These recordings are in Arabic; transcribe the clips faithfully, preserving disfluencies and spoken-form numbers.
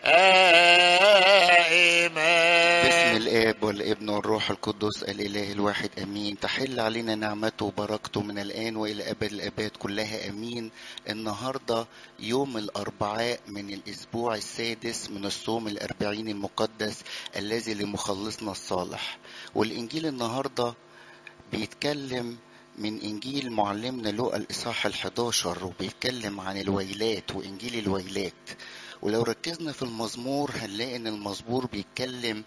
باسم الآب والابن والروح القدس الإله الواحد أمين. تحل علينا نعمته وبركته من الآن وإلى أبد الآباد كلها أمين. النهاردة يوم الأربعاء من الأسبوع السادس من الصوم الأربعين المقدس الذي لمخلصنا الصالح. والإنجيل النهاردة بيتكلم من إنجيل معلمنا لوقا الإصحاح الحداشر، وبيتكلم عن الويلات وإنجيل الويلات. ولو ركزنا في المزمور هنلاقي إن المزمور بيتكلم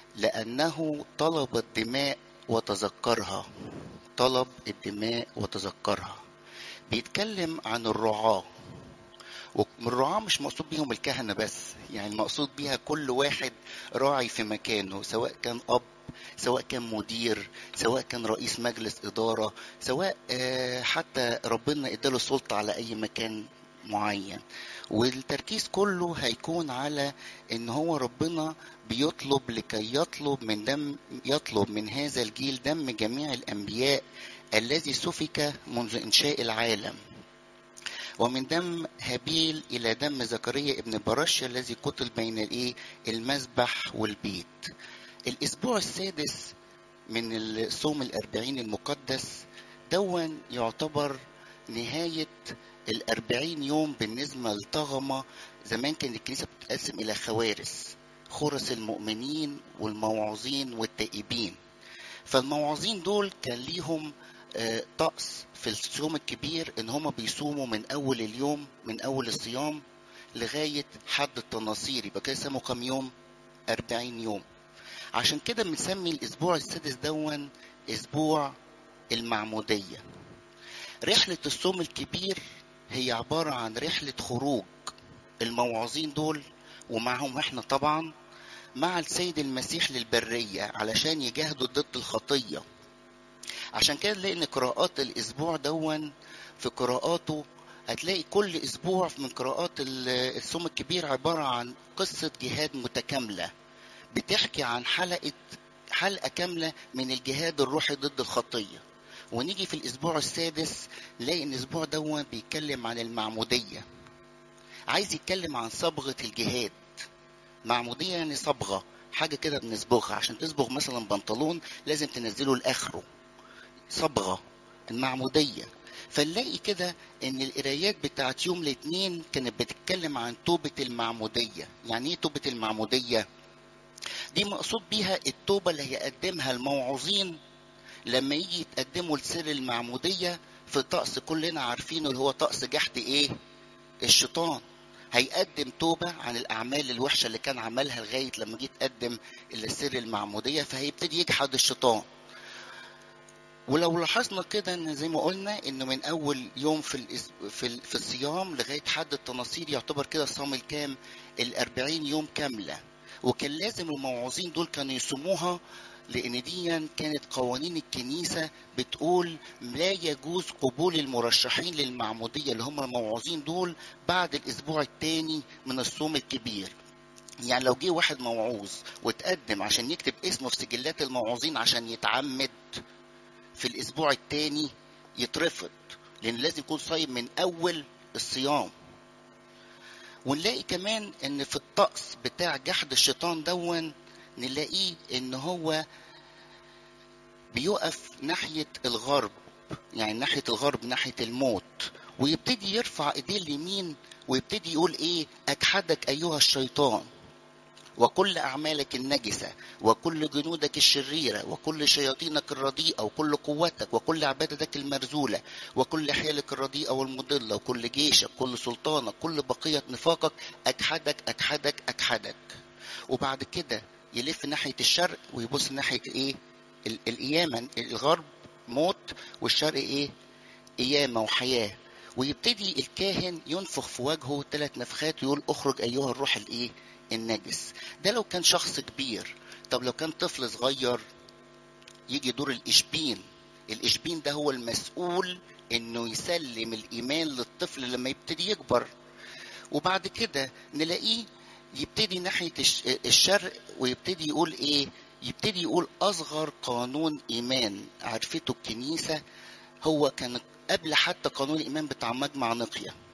لأنه طلب الدماء وتذكرها. طلب الدماء وتذكرها. بيتكلم عن الرعاة، والرعاة مش مقصود بيهم الكهنة بس، يعني مقصود بيها كل واحد راعي في مكانه، سواء كان أب، سواء كان مدير، سواء كان رئيس مجلس إدارة، سواء حتى ربنا اداله سلطة على أي مكان معين. والتركيز كله هيكون على ان هو ربنا بيطلب لكي يطلب من دم يطلب من هذا الجيل دم جميع الانبياء الذي سفك منذ انشاء العالم، ومن دم هابيل الى دم زكريا ابن برش الذي قتل بين الايه المذبح والبيت. الاسبوع السادس من الصوم الاربعين المقدس دون يعتبر نهاية الأربعين يوم بالنسبة للطغمة. زمان كانت الكنيسة بتتقسم إلى خوارس، خرس المؤمنين والموعظين والتائبين. فالموعظين دول كان ليهم طقس في الصوم الكبير إن هم بيصوموا من أول اليوم، من أول الصيام لغاية حد التناصير، يبقى كده يسموا كام يوم؟ أربعين يوم. عشان كده بنسمي الأسبوع السادس دون أسبوع المعمودية. رحلة الصوم الكبير هي عبارة عن رحلة خروج الموعظين دول ومعهم احنا طبعا مع السيد المسيح للبرية علشان يجاهدوا ضد الخطية. عشان كده نلاقي ان قراءات الاسبوع دون في قراءاته هتلاقي كل اسبوع من قراءات الصوم الكبير عبارة عن قصة جهاد متكاملة بتحكي عن حلقة حلقة كاملة من الجهاد الروحي ضد الخطية. ونيجي في الاسبوع السادس نلاقي ان الاسبوع دون بيتكلم عن المعمودية، عايز يتكلم عن صبغة الجهاد. معمودية يعني صبغة، حاجة كده بنصبغها. عشان تصبغ مثلا بنطلون لازم تنزله لآخره، صبغة المعمودية. فنلاقي كده ان القرايات بتاعت يوم الاثنين كانت بتتكلم عن توبة المعمودية. يعني ايه توبة المعمودية؟ دي مقصود بيها التوبة اللي هيقدمها الموعظين لما يجي يتقدموا لسر المعمودية في طقس كلنا عارفينه اللي هو طقس جحد ايه؟ الشيطان. هيقدم توبة عن الأعمال الوحشة اللي كان عملها لغاية لما جه يتقدم لسر المعمودية، فهيبتدي يجحد الشيطان. ولو لاحظنا كده ان زي ما قلنا انه من اول يوم في الإس... في, ال... في الصيام لغايه حد التناصير يعتبر كده صام الكام؟ الأربعين يوم كامله. وكان لازم الموعظين دول كانوا يصوموها، لان دي كانت قوانين الكنيسه بتقول لا يجوز قبول المرشحين للمعموديه اللي هم الموعظين دول بعد الاسبوع الثاني من الصوم الكبير. يعني لو جه واحد موعوظ وتقدم عشان يكتب اسمه في سجلات الموعظين عشان يتعمد في الاسبوع الثاني يترفض، لان لازم يكون صايم من اول الصيام. ونلاقي كمان ان في الطقس بتاع جحد الشيطان دون نلاقيه ان هو بيقف ناحية الغرب، يعني ناحية الغرب ناحية الموت، ويبتدي يرفع ايديه اليمين ويبتدي يقول ايه؟ اجحدك ايها الشيطان وكل أعمالك النجسة وكل جنودك الشريرة وكل شياطينك الرديئة وكل قوتك وكل عبادتك المرزولة وكل حيلك الرديئة والمضلة وكل جيشك كل سلطانك كل بقية نفاقك أجحدك أجحدك أجحدك. وبعد كده يلف ناحية الشرق ويبص ناحية إيه؟ القيامة. الغرب موت والشرق إيه؟ قيامة وحياة. ويبتدي الكاهن ينفخ في وجهه ثلاث نفخات ويقول اخرج ايها الروح الايه؟ النجس. ده لو كان شخص كبير. طب لو كان طفل صغير يجي دور الاشبين. الاشبين ده هو المسؤول انه يسلم الايمان للطفل لما يبتدي يكبر. وبعد كده نلاقيه يبتدي ناحية الشرق ويبتدي يقول ايه؟ يبتدي يقول اصغر قانون ايمان عرفته الكنيسة هو كان قبل حتى قانون الإيمان بتاع مجمع نقيا.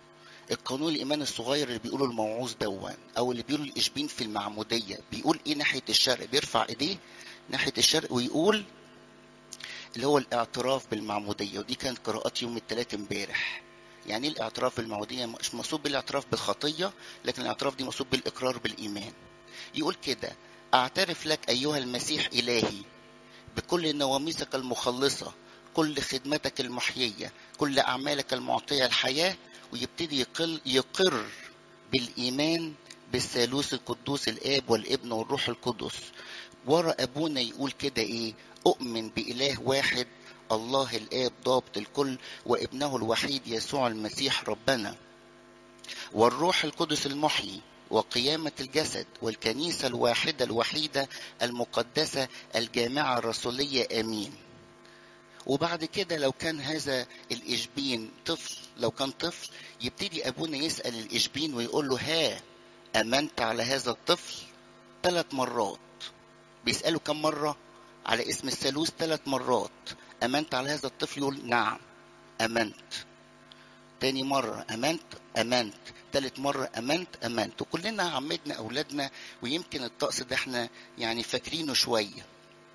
القانون الايمان الصغير اللي بيقوله الموعوظ دون، او اللي بيقوله الاشبين في المعموديه، بيقول ايه ناحيه الشرق؟ بيرفع ايديه ناحيه الشرق ويقول اللي هو الاعتراف بالمعموديه. ودي كانت قراءات يوم الثلاث امبارح. يعني ايه الاعتراف بالمعموديه؟ مش مقصود بالاعتراف بالخطيه، لكن الاعتراف دي مقصود بالاقرار بالايمان. يقول كده: اعترف لك ايها المسيح الهي بكل نواميسك المخلصه، كل خدمتك المحييه، كل اعمالك المعطيه الحياه. ويبتدي يقل يقر بالايمان بالثالوث القدوس الاب والابن والروح القدس. ورا ابونا يقول كده ايه: اؤمن باله واحد الله الاب ضابط الكل، وابنه الوحيد يسوع المسيح ربنا، والروح القدس المحيي، وقيامة الجسد، والكنيسة الواحدة الوحيدة المقدسة الجامعة الرسولية، آمين. وبعد كده لو كان هذا الإشبين طفل، لو كان طفل، يبتدي أبونا يسأل الإشبين ويقول له: ها أمنت على هذا الطفل؟ ثلاث مرات. بيسأله كم مرة على اسم الثالوث؟ ثلاث مرات. أمنت على هذا الطفل؟ يقول نعم أمنت. تاني مرة أمنت أمنت. تالت مرة أمنت أمنت. وكلنا عمدنا أولادنا، ويمكن الطقس ده احنا يعني فاكرينه شوية.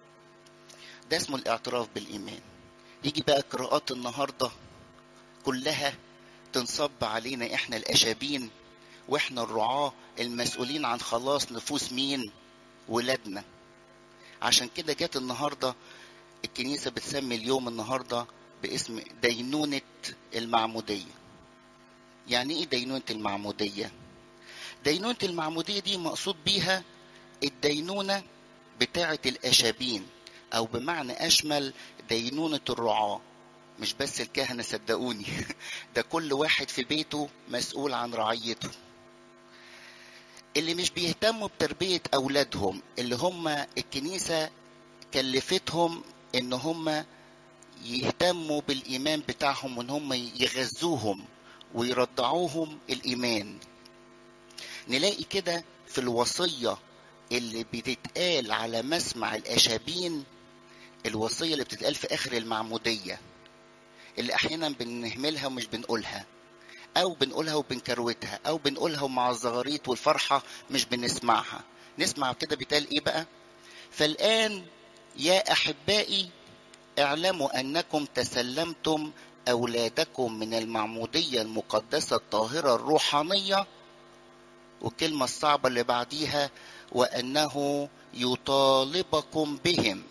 ده اسمه الاعتراف بالإيمان. يجي بقى قراءات النهاردة كلها تنصب علينا احنا الأشابين، واحنا الرعاة المسؤولين عن خلاص نفوس مين؟ ولادنا. عشان كده جت النهاردة الكنيسة بتسمي اليوم النهاردة باسم دينونة المعمودية. يعني ايه دينونة المعمودية؟ دينونة المعمودية دي مقصود بيها الدينونة بتاعة الأشابين، أو بمعنى أشمل دينونة الرعاة. مش بس الكهنة صدقوني، ده كل واحد في بيته مسؤول عن رعيته. اللي مش بيهتموا بتربية أولادهم، اللي هم الكنيسة كلفتهم إن هم يهتموا بالإيمان بتاعهم، وإن هم يغذوهم ويرضعوهم الإيمان. نلاقي كده في الوصية اللي بتتقال على مسمع الأشابين، الوصية اللي بتتقال في آخر المعمودية، اللي أحيانا بنهملها ومش بنقولها، أو بنقولها وبنكروتها، أو بنقولها ومع الزغاريت والفرحة مش بنسمعها. نسمع كده بيتقال إيه بقى؟ فالآن يا أحبائي اعلموا أنكم تسلمتم أولادكم من المعمودية المقدسة الطاهرة الروحانية. والكلمة الصعبة اللي بعديها: وأنه يطالبكم بهم.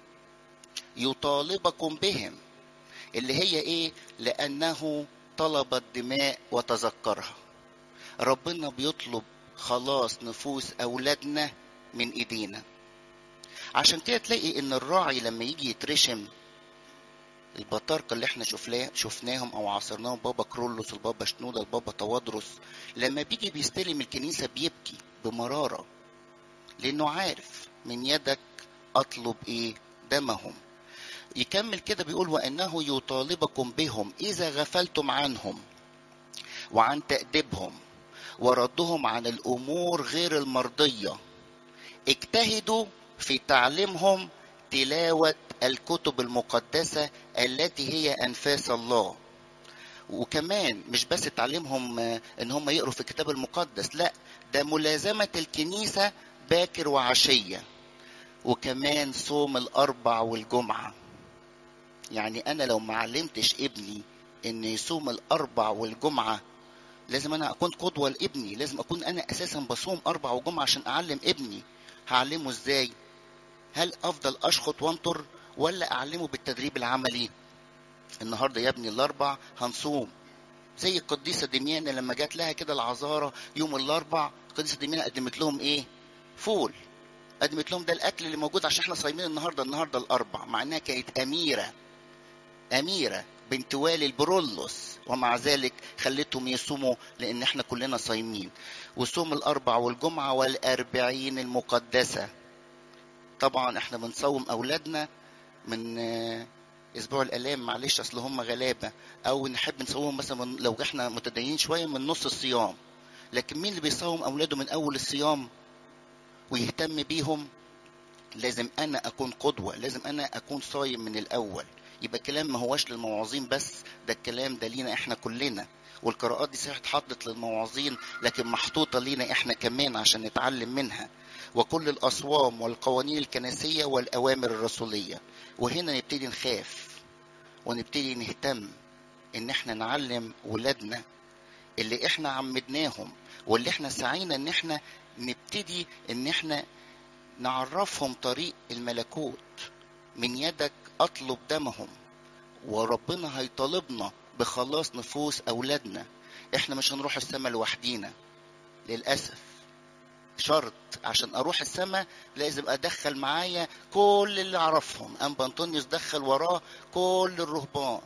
يطالبكم بهم اللي هي إيه؟ لأنه طلب الدماء وتذكرها. ربنا بيطلب خلاص نفوس أولادنا من إيدينا. عشان كده تلاقي إن الراعي لما يجي يترشم، البطاركة اللي احنا شفناه شفناهم او عاصرناهم، بابا كرولوس، البابا شنودة، البابا توادرس، لما بيجي بيستلم الكنيسة بيبكي بمرارة، لانه عارف من يدك اطلب ايه؟ دمهم. يكمل كده بيقول: وانه يطالبكم بهم اذا غفلتم عنهم وعن تأديبهم وردهم عن الامور غير المرضية. اجتهدوا في تعليمهم تلاوة الكتب المقدسة التي هي أنفاس الله. وكمان مش بس تعليمهم ان هم يقروا في الكتاب المقدس، لا، ده ملازمة الكنيسة باكر وعشية، وكمان صوم الأربع والجمعة. يعني أنا لو ما علمتش ابني ان يصوم الأربع والجمعة، لازم أنا أكون قدوة لابني، لازم أكون أنا أساسا بصوم أربع وجمعة عشان أعلم ابني. هعلمه إزاي؟ هل أفضل أشخط وانطر، ولا أعلمه بالتدريب العملي؟ النهارده يا ابني الأربع هنصوم، زي القديسة دميانة لما جات لها كده العذارة يوم الأربع، القديسة دميانة قدمت لهم إيه؟ فول. قدمت لهم ده الأكل اللي موجود عشان إحنا صايمين النهارده النهارده الأربع، مع إنها كانت أميرة، أميرة بنت والي البرولوس، ومع ذلك خلتهم يصوموا لأن إحنا كلنا صايمين. وصوم الأربع والجمعة والأربعين المقدسة. طبعا إحنا بنصوم أولادنا من اسبوع الالام، معلش اصل هم غلابه، او نحب نصوم مثلا من لو احنا متدينين شويه من نص الصيام. لكن مين اللي بيصوم اولاده من اول الصيام ويهتم بيهم؟ لازم انا اكون قدوه، لازم انا اكون صايم من الاول. يبقى الكلام ما هوش للمواعظين بس، ده الكلام ده لينا احنا كلنا. والقراءات دي صحيح اتحطت للمواعظين لكن محطوطة لينا احنا كمان عشان نتعلم منها. وكل الأصوام والقوانين الكنسية والأوامر الرسولية. وهنا نبتدي نخاف ونبتدي نهتم ان احنا نعلم ولادنا اللي احنا عمدناهم واللي احنا سعينا ان احنا نبتدي ان احنا نعرفهم طريق الملكوت. من يدك اطلب دمهم. وربنا هيطالبنا بخلاص نفوس اولادنا. احنا مش هنروح السماء لوحدينا للاسف. شرط عشان اروح السماء لازم ادخل معايا كل اللي اعرفهم. انبا انطونيوس دخل وراه كل الرهبان.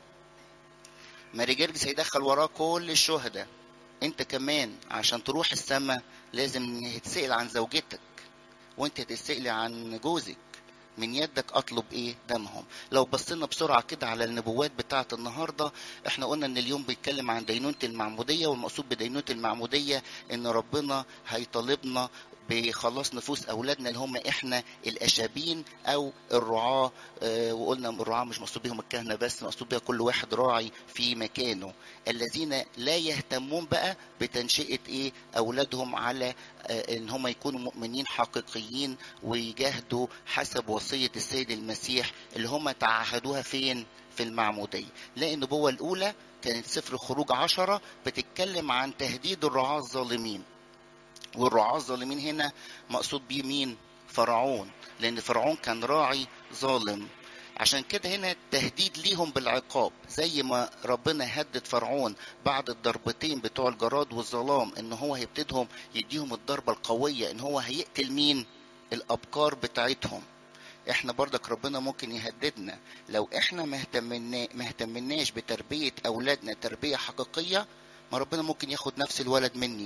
ماري جرجس هيدخل وراه كل الشهداء. انت كمان عشان تروح السماء لازم تتسأل عن زوجتك وانت تتسأل عن جوزك. من يدك اطلب ايه؟ دمهم. لو بصينا بسرعة كده على النبوات بتاعة النهاردة، احنا قلنا ان اليوم بيتكلم عن دينونة المعمودية، والمقصود بدينونة المعمودية ان ربنا هيطالبنا بخلاص نفوس اولادنا اللي هم احنا الاشابين او الرعاة. اه وقلنا الرعاة مش مقصود بهم الكهنة بس، مقصود بها كل واحد راعي في مكانه، الذين لا يهتمون بقى بتنشئة ايه اولادهم على اه ان هم يكونوا مؤمنين حقيقيين ويجاهدوا حسب وصية السيد المسيح اللي هم تعهدوها فين؟ في المعمودية. لأن النبوة الأولى كانت سفر خروج عشرة بتتكلم عن تهديد الرعاة الظالمين. والرعاة الظالمين هنا مقصود بيه مين؟ فرعون، لأن فرعون كان راعي ظالم. عشان كده هنا التهديد ليهم بالعقاب، زي ما ربنا هدد فرعون بعد الضربتين بتوع الجراد والظلام ان هو هيبتدهم يديهم الضربة القوية ان هو هيقتل مين؟ الأبكار بتاعتهم. احنا برضك ربنا ممكن يهددنا لو احنا مهتمنا مهتمناش بتربية اولادنا تربية حقيقية. ما ربنا ممكن ياخد نفس الولد مني،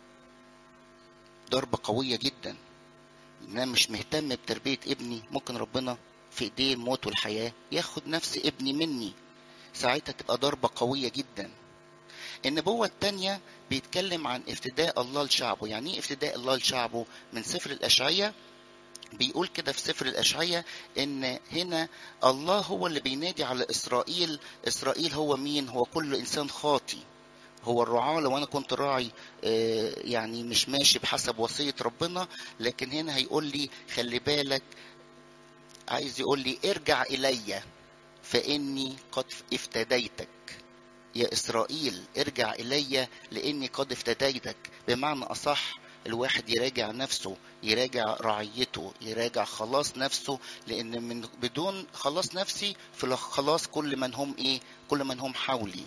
ضربة قوية جدا. انا مش مهتم بتربية ابني، ممكن ربنا في ايديه الموت والحياة ياخد نفس ابني مني، ساعتها تبقى ضربة قوية جدا. النبوة التانية بيتكلم عن افتداء الله لشعبه. يعني ايه افتداء الله لشعبه؟ من سفر الاشعياء بيقول كده في سفر الأشعياء إن هنا الله هو اللي بينادي على إسرائيل. إسرائيل هو مين؟ هو كل إنسان خاطي. هو الرعاة لو أنا كنت راعي يعني مش ماشي بحسب وصية ربنا، لكن هنا هيقول لي خلي بالك، عايز يقول لي ارجع إلي فإني قد افتديتك. يا إسرائيل ارجع إلي لأني قد افتديتك. بمعنى أصح الواحد يراجع نفسه، يراجع رعيته، يراجع خلاص نفسه، لأن من بدون خلاص نفسي في خلاص كل من هم إيه؟ كل من هم حولي.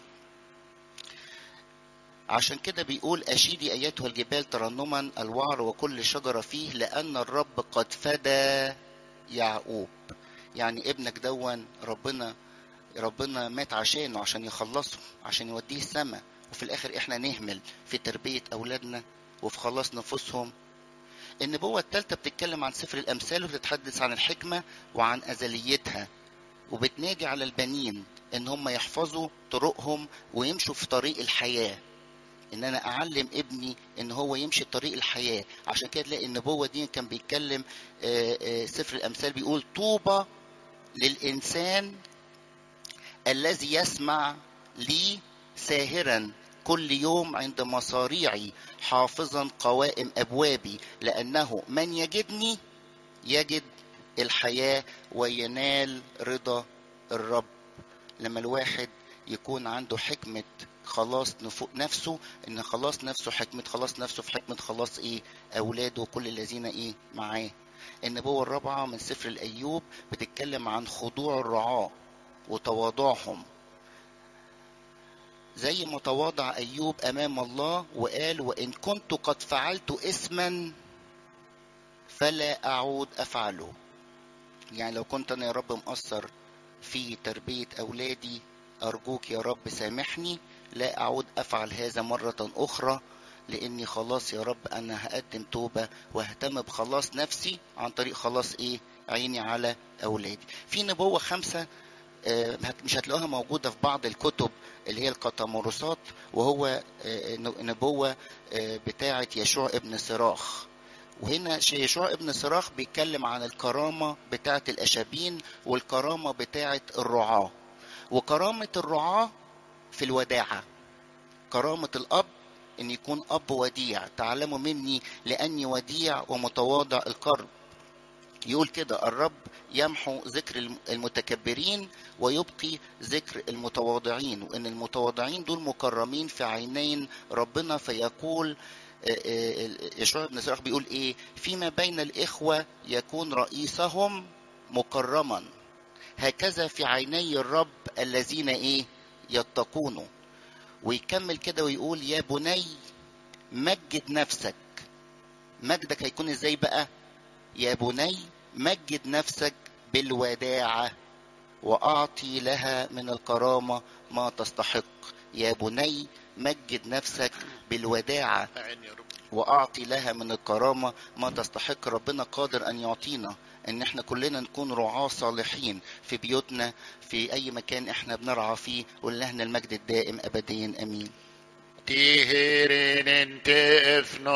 عشان كده بيقول أشيدي أيتها الجبال ترنما الوعر وكل شجرة فيه لأن الرب قد فدى يعقوب. يعني ابنك دون ربنا ربنا مات عشانه، عشان يخلصه، عشان يوديه السماء، وفي الاخر احنا نهمل في تربية اولادنا وفي خلاص نفوسهم. النبوة الثالثة بتتكلم عن سفر الامثال وبتتحدث عن الحكمة وعن ازليتها، وبتنادي على البنين ان هم يحفظوا طرقهم ويمشوا في طريق الحياة. ان انا اعلم ابني ان هو يمشي طريق الحياة. عشان كده تلاقي النبوة دي كان بيتكلم سفر الامثال بيقول طوبى للانسان الذي يسمع لي ساهرا كل يوم عند مصاريعي حافظا قوائم أبوابي، لأنه من يجدني يجد الحياة وينال رضا الرب. لما الواحد يكون عنده حكمة خلاص نفسه، ان خلاص نفسه حكمة خلاص نفسه في حكمة خلاص ايه اولاده وكل الذين ايه معاه. النبوة الرابعة من سفر الأيوب بتتكلم عن خضوع الرعاة وتواضعهم، زي ما تواضع أيوب أمام الله وقال وإن كنت قد فعلت اسما فلا أعود أفعله. يعني لو كنت أنا يا رب مقصر في تربية أولادي أرجوك يا رب سامحني، لا أعود أفعل هذا مرة أخرى، لأني خلاص يا رب أنا هقدم توبة وهتم بخلاص نفسي عن طريق خلاص إيه عيني على أولادي. في نبوة خمسة مش هتلاقوها موجودة في بعض الكتب اللي هي القطمرسات، وهو نبوة بتاعة يشوع ابن صراخ. وهنا يشوع ابن صراخ بيتكلم عن الكرامة بتاعة الأشابين والكرامة بتاعة الرعاة. وكرامة الرعاة في الوداعة، كرامة الأب إن يكون أب وديع. تعلموا مني لأني وديع ومتواضع القلب. يقول كده: الرب يمحو ذكر المتكبرين ويبقي ذكر المتواضعين، وإن المتواضعين دول مكرمين في عينين ربنا. فيقول يشوع بن سراخ بيقول إيه: فيما بين الإخوة يكون رئيسهم مكرما، هكذا في عيني الرب الذين إيه يتقونه. ويكمل كده ويقول: يا بني مجد نفسك. مجدك هيكون ازاي بقى؟ يا بني مجد نفسك بالوداعة وأعطي لها من الكرامة ما تستحق. يا بني مجد نفسك بالوداعة وأعطي لها من الكرامة ما تستحق. ربنا قادر أن يعطينا ان احنا كلنا نكون رعاة صالحين في بيوتنا، في اي مكان احنا بنرعى فيه. ولله المجد الدائم ابديا امين. تيهرين انت افنو